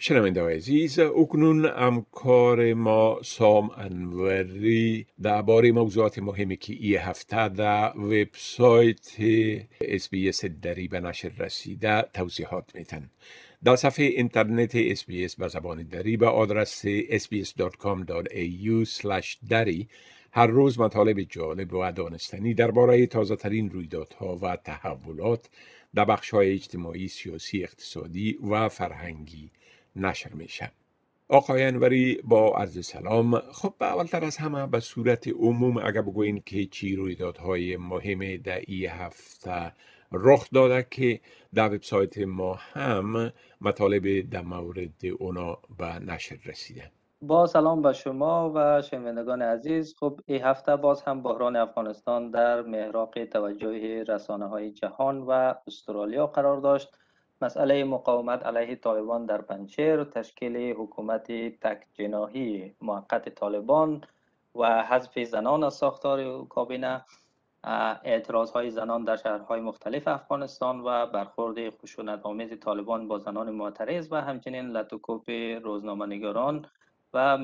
شنونده عزیز، اکنون همکار ما سام انوری درباره موضوعات مهمی که این هفته در وبسایت SBS دری به نشر رسیده توضیحات میتن. در صفحه اینترنت SBS به زبان دری به آدرس sbs.com.au/dari هر روز مطالب جالب و دانستنی درباره تازه ترین رویدادها و تحولات در بخش‌های اجتماعی، سیاسی، اقتصادی و فرهنگی نشر میشه. آقای انوری با عرض سلام. خب اولتر از همه به صورت عموم اگر بگوین که چی رویدادهای مهم در این هفته رخ داده که در وبسایت ما هم مطالب در مورد اونا به نشر رسیده. با سلام به شما و شنوندگان عزیز. خب این هفته باز هم بحران افغانستان در محراق توجه رسانه‌های جهان و استرالیا قرار داشت. مسئله مقاومت علیه طالبان در پنجشیر، تشکیل حکومت تک جناحی موقت طالبان و حذف زنان از ساختار کابینه، اعتراضهای زنان در شهرهای مختلف افغانستان و برخورد خشونت‌آمیز طالبان با زنان معترض و همچنین لطوکوپ روزنامه‌نگاران و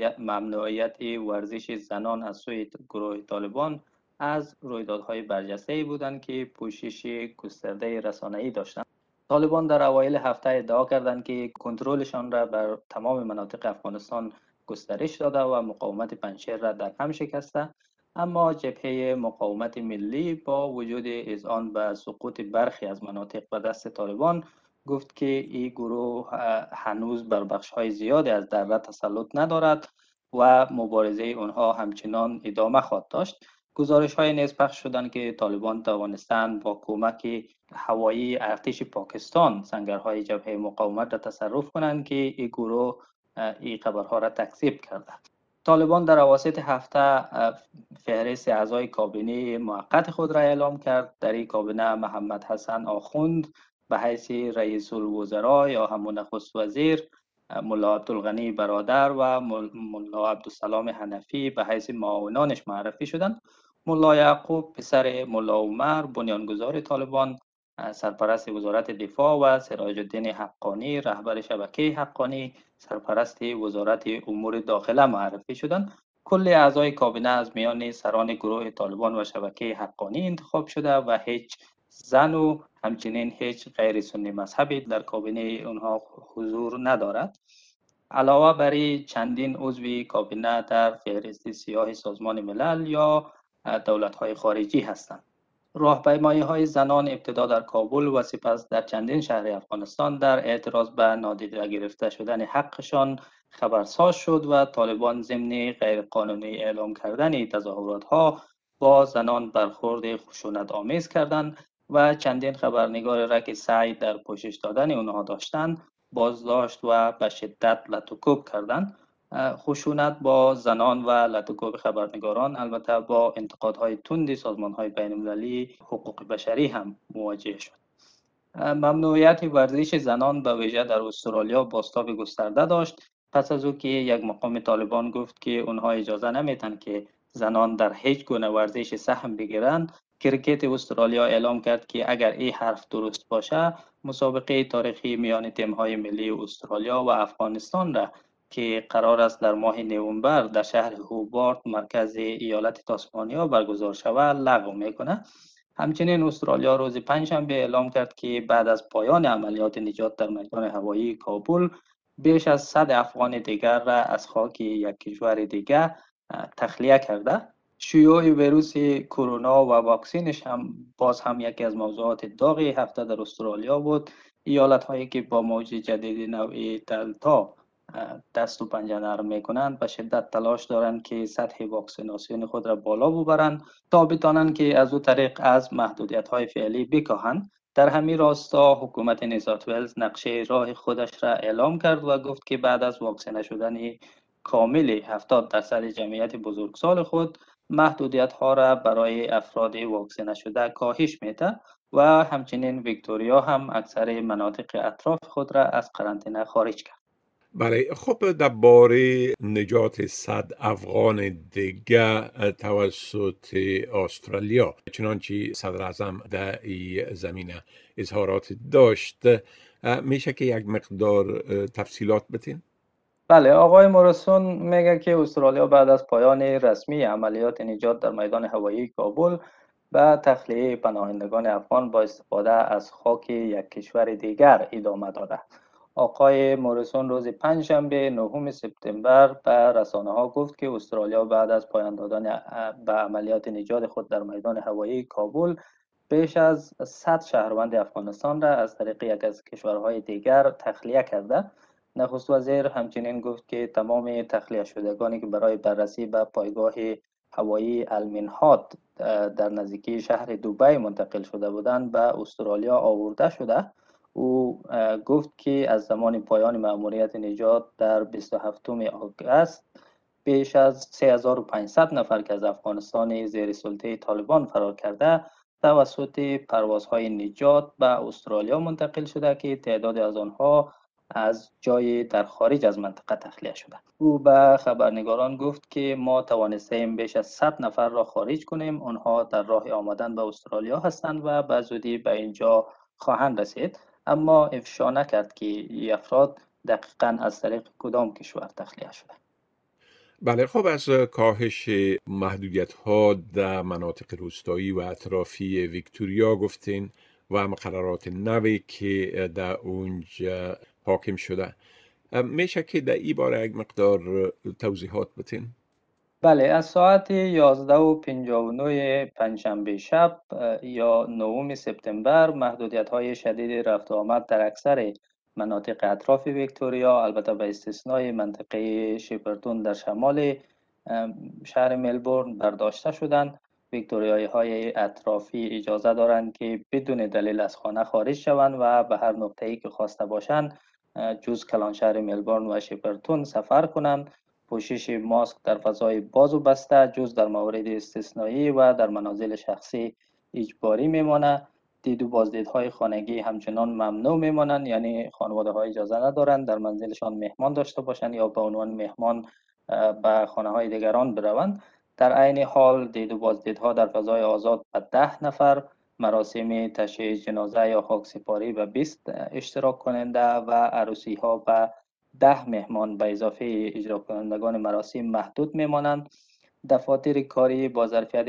ممنوعیت ورزش زنان از سوی گروه طالبان از رویدادهای برجسته‌ای بودند که پوشش گسترده رسانه‌ای داشتند. طالبان در اوایل هفته ادعا کردند که کنترلشان را بر تمام مناطق افغانستان گسترش داده و مقاومت پنجشیر را در هم شکسته، اما جبهه مقاومت ملی با وجود اذعان به سقوط برخی از مناطق به دست طالبان گفت که این گروه هنوز بر بخش‌های زیادی از دره تسلط ندارد و مبارزه آنها همچنان ادامه خواهد داشت. گزارش‌های نیز پخش شدند که طالبان توانستند با کمک هوایی ارتش پاکستان سنگرهای جبهه مقاومت را تصرف کنند که این گروه این خبرها را تکذیب کرده. طالبان در اواسط هفته فهرست اعضای کابینه موقت خود را اعلام کرد. در این کابینه محمد حسن آخوند به حیث رئیس الوزراء یا همون نخست وزیر، ملا عبدالغنی برادر و ملا عبدالسلام حنفی به حیث معاونانش معرفی شدند. ملا یعقوب پسر ملا عمر بنیانگذار طالبان، سرپرست وزارت دفاع و سراج الدین حقانی رهبر شبکه حقانی سرپرست وزارت امور داخله معرفی شدند. کل اعضای کابینه از میان سران گروه طالبان و شبکه حقانی انتخاب شده و هیچ زن و همچنین هیچ غیر سنی مذهبی در کابینه اونها حضور ندارد. علاوه بر چندین عضو کابینه در فهرست سیاه سازمان ملل یا دولت‌های خارجی هستند. راهپیمایی‌های زنان ابتدا در کابل و سپس در چندین شهر افغانستان در اعتراض به نادیده گرفته شدن حقشان خبرساز شد و طالبان ضمن غیرقانونی اعلام کردن تظاهرات‌ها با زنان برخورد خشونت‌آمیز کردند و چندین خبرنگار را که سعی در پوشش دادن آنها داشتند بازداشت و به شدت لطوکوب کردند. خشونت با زنان و لطوکوب خبرنگاران البته با انتقادهای تند سازمان‌های بین‌المللی حقوق بشری هم مواجه شد. ممنوعیت ورزش زنان به ویژه در استرالیا بازتاب گسترده داشت پس از او که یک مقام طالبان گفت که اونها اجازه نمیتن که زنان در هیچ گونه ورزش سهم بگیرند. کریکت استرالیا اعلام کرد که اگر این حرف درست باشه مسابقه تاریخی میان تیم‌های ملی استرالیا و افغانستان را که قرار است در ماه نوامبر در شهر هوبارت مرکز ایالت تاسمانیا برگزار شود لغو میکنه. همچنین استرالیا روز پنجشنبه اعلام کرد که بعد از پایان عملیات نجات در میدان هوایی کابل بیش از 100 افغان دیگر را از خاک یک کشور دیگر تخلیه کرده. شیوع ویروس کرونا و واکسینش هم باز هم یکی از موضوعات داغ هفته در استرالیا بود. ایالت هایی که با موج جدید نوع دلتا دست و پنجه نرم میکنند به شدت تلاش دارند که سطح واکسیناسیون خود را بالا ببرند تا بتوانند که از او طریق از محدودیت های فعلی بکاهند. در همین راستا حکومت نیوزالند ولز نقشه راه خودش را اعلام کرد و گفت که بعد از واکسینه شدن کامل 70% جمعیت بزرگسال خود محدودیت ها را برای افراد واکسینه شده کاهش میده و همچنین ویکتوریا هم اکثر مناطق اطراف خود را از قرنطینه خارج کرد. بله، خب درباره نجات 100 افغان دیگه توسط استرالیا، چنانچه صدر اعظم در این زمینه اظهارات داشت، میشه که یک مقدار تفصیلات بتین؟ بله، آقای موریسون میگه که استرالیا بعد از پایان رسمی عملیات نجات در میدان هوایی کابل و تخلیه پناهندگان افغان با استفاده از خاک یک کشور دیگر ادامه داده. آقای موریسون روز پنجشنبه 9 سپتامبر به رسانه ها گفت که استرالیا بعد از پایان دادن به عملیات نجات خود در میدان هوایی کابل بیش از 100 شهروند افغانستان را از طریق یک از کشورهای دیگر تخلیه کرده. نخست وزیر همچنین گفت که تمام تخلیه شدگانی که برای بررسی به پایگاه هوایی المنهاد در نزدیکی شهر دوبی منتقل شده بودند به استرالیا آورده شده. او گفت که از زمان پایان مأموریت نجات در 27 آگوست بیش از 3500 نفر که از افغانستان زیر سلطه طالبان فرار کرده توسط پروازهای نجات به استرالیا منتقل شده که تعداد از آنها از جای در خارج از منطقه تخلیه شده. او به خبرنگاران گفت که ما توانستیم بیش از 100 نفر را خارج کنیم. آنها در راه آمدن به استرالیا هستند و به زودی به اینجا خواهند رسید، اما افشا نکرد که این افراد دقیقاً از طریق کدام کشور تخلیه شده. بله، خب از کاهش محدودیت ها در مناطق روستایی و اطرافی ویکتوریا گفتین و مقررات نوی که در اونجا حاکم شده. میشه که در این باره یک مقدار توضیحات بتین؟ بله، از ساعت 11:59 پنجشنبه شب یا 9 سپتامبر محدودیت‌های شدید رفت و آمد در اکثر مناطق اطراف ویکتوریا، البته به استثنای منطقه شپرتون در شمال شهر ملبورن برداشته شدند. ویکتوریایی های اطرافی اجازه دارند که بدون دلیل از خانه خارج شوند و به هر نقطه‌ای که خواسته باشند جز کلان شهر ملبورن و شپرتون سفر کنند. پوشش ماسک در فضای باز و بسته جز در موارد استثنایی و در منازل شخصی اجباری میمانه. دید و بازدیدهای خانگی همچنان ممنوع میمانند، یعنی خانواده ها اجازه ندارند در منزلشان مهمان داشته باشند یا به عنوان مهمان به خانه های دیگران بروند. در عین حال دید و بازدیدها در فضای آزاد به 10 نفر، مراسم تشییع جنازه یا خاکسپاری به 20 اشتراک کننده و عروسی ها به 10 مهمان به اضافه اجرا کنندگان مراسم محدود میمانند. دفاتر کاری با ظرفیت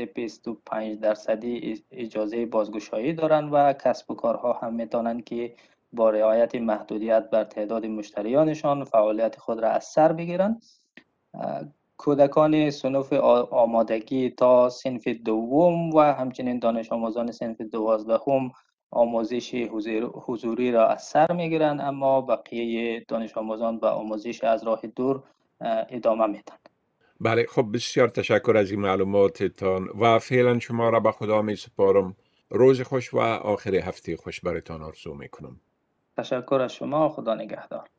25% اجازه بازگشایی دارند و کسب و کارها هم میتوانند که با رعایت محدودیت بر تعداد مشتریانشان فعالیت خود را از سر بگیرند. کودکان صنف آمادگی تا صنف دوم و همچنین دانش آموزان صنف 12 آموزش حضوری را از سر میگیرند، اما بقیه دانش آموزان به آموزش از راه دور ادامه میدن. بله، خب بسیار تشکر از این معلوماتتان و فعلا شما را به خدا می سپارم. روز خوش و آخر هفته خوش برایتان آرزو میکنم. تشکر از شما. خدا نگهدار.